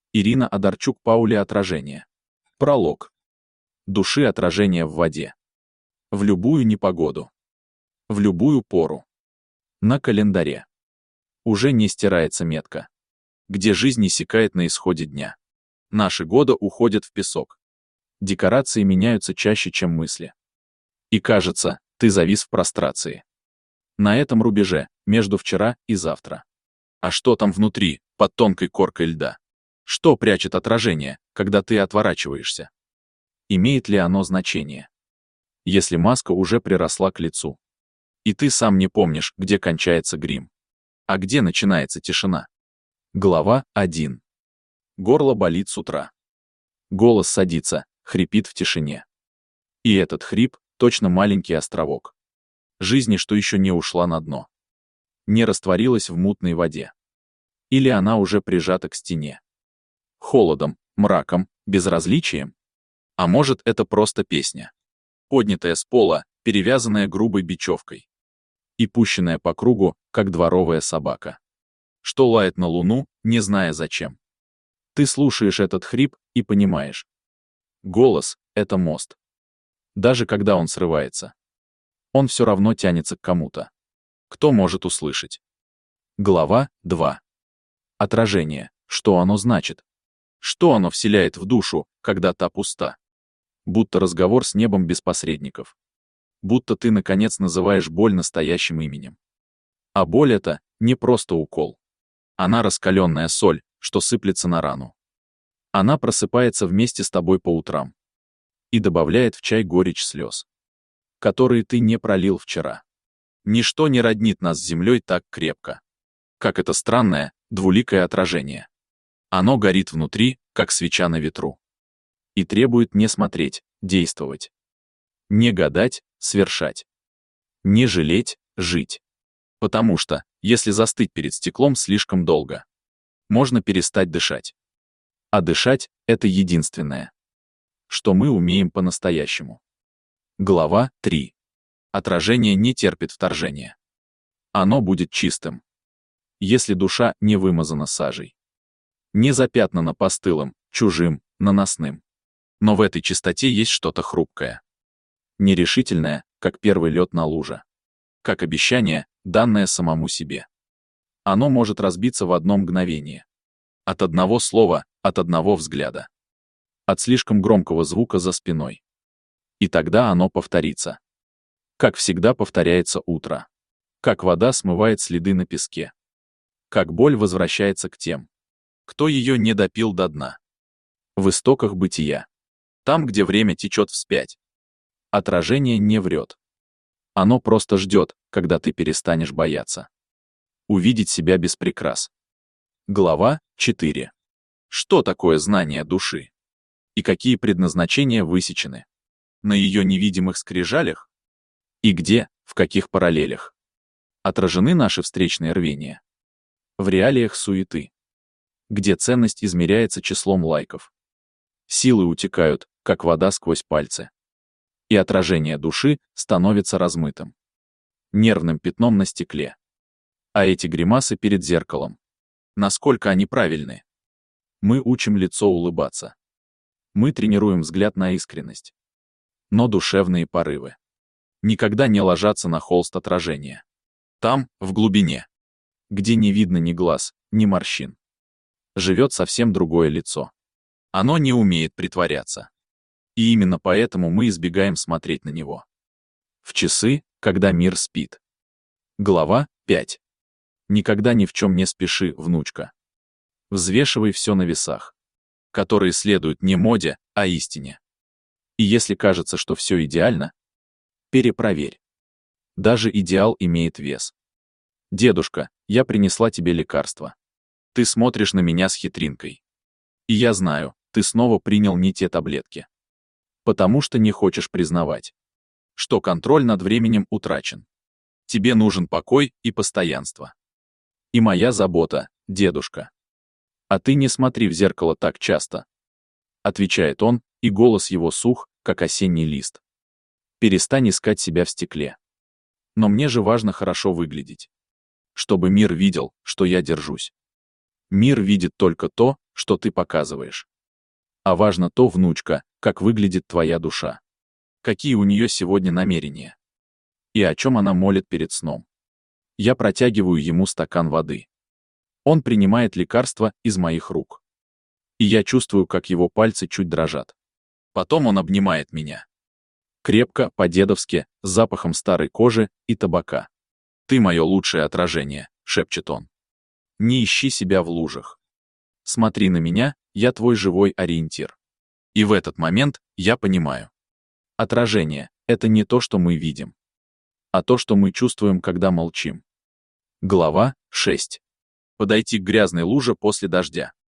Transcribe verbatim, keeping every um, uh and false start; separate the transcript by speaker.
Speaker 1: Ирина Одарчук, Паули, отражение. Пролог. Души отражения в воде. В любую непогоду. В любую пору. На календаре. Уже не стирается метка, где жизнь иссякает на исходе дня. Наши годы уходят в песок. Декорации меняются чаще, чем мысли. И кажется, ты завис в прострации. На этом рубеже, между вчера и завтра. А что там внутри, под тонкой коркой льда? Что прячет отражение, когда ты отворачиваешься? Имеет ли оно значение? Если маска уже приросла к лицу, и ты сам не помнишь, где кончается грим, а где начинается тишина. Глава один. Горло болит с утра. Голос садится, хрипит в тишине. И этот хрип — точно маленький островок жизни, что еще не ушла на дно. Не растворилась в мутной воде. Или она уже прижата к стене. Холодом, мраком, безразличием. А может, это просто песня, поднятая с пола, перевязанная грубой бечевкой и пущенная по кругу, как дворовая собака, что лает на луну, не зная зачем. Ты слушаешь этот хрип и понимаешь. Голос — это мост. Даже когда он срывается, он все равно тянется к кому-то. Кто может услышать? Глава два. Отражение. Что оно значит? Что оно вселяет в душу, когда та пуста? Будто разговор с небом без посредников. Будто ты, наконец, называешь боль настоящим именем. А боль — это не просто укол. Она раскаленная соль, что сыплется на рану. Она просыпается вместе с тобой по утрам и добавляет в чай горечь слез, которые ты не пролил вчера. Ничто не роднит нас с землей так крепко, как это странное, двуликое отражение. Оно горит внутри, как свеча на ветру, и требует не смотреть, действовать. Не гадать, свершать. Не жалеть, жить. Потому что, если застыть перед стеклом слишком долго, можно перестать дышать. А дышать — это единственное, что мы умеем по-настоящему. Глава три. Отражение не терпит вторжения. Оно будет чистым, если душа не вымазана сажей, не запятнана постылым, чужим, наносным. Но в этой чистоте есть что-то хрупкое, нерешительное, как первый лед на луже, как обещание, данное самому себе. Оно может разбиться в одно мгновение. От одного слова, от одного взгляда. От слишком громкого звука за спиной. И тогда оно повторится. Как всегда повторяется утро. Как вода смывает следы на песке. Как боль возвращается к тем, кто ее не допил до дна. В истоках бытия. Там, где время течет вспять. Отражение не врет. Оно просто ждет, когда ты перестанешь бояться. Увидеть себя без прикрас. Глава четыре. Что такое знание души? И какие предназначения высечены на ее невидимых скрижалях? И где, в каких параллелях отражены наши встречные рвения? В реалиях суеты, где ценность измеряется числом лайков. Силы утекают, как вода сквозь пальцы. И отражение души становится размытым, нервным пятном на стекле. А эти гримасы перед зеркалом, насколько они правильны? Мы учим лицо улыбаться. Мы тренируем взгляд на искренность. Но душевные порывы никогда не ложатся на холст отражения. Там, в глубине, где не видно ни глаз, ни морщин, живет совсем другое лицо. Оно не умеет притворяться. И именно поэтому мы избегаем смотреть на него. В часы, когда мир спит. Глава пять. Никогда ни в чем не спеши, внучка. Взвешивай все на весах, которые следуют не моде, а истине. И если кажется, что все идеально, перепроверь. Даже идеал имеет вес. Дедушка, я принесла тебе лекарство. Ты смотришь на меня с хитринкой. И я знаю, ты снова принял не те таблетки. Потому что не хочешь признавать, что контроль над временем утрачен. Тебе нужен покой и постоянство. И моя забота, дедушка. А ты не смотри в зеркало так часто. Отвечает он, и голос его сух, как осенний лист. Перестань искать себя в стекле. Но мне же важно хорошо выглядеть. Чтобы мир видел, что я держусь. Мир видит только то, что ты показываешь. А важно то, внучка, как выглядит твоя душа. Какие у нее сегодня намерения. И о чем она молит перед сном. Я протягиваю ему стакан воды. Он принимает лекарство из моих рук. И я чувствую, как его пальцы чуть дрожат. Потом он обнимает меня. Крепко, по-дедовски, с запахом старой кожи и табака. «Ты мое лучшее отражение», — шепчет он. «Не ищи себя в лужах. Смотри на меня, я твой живой ориентир». И в этот момент я понимаю. Отражение — это не то, что мы видим, а то, что мы чувствуем, когда молчим. Глава шесть. Подойти к грязной луже после дождя.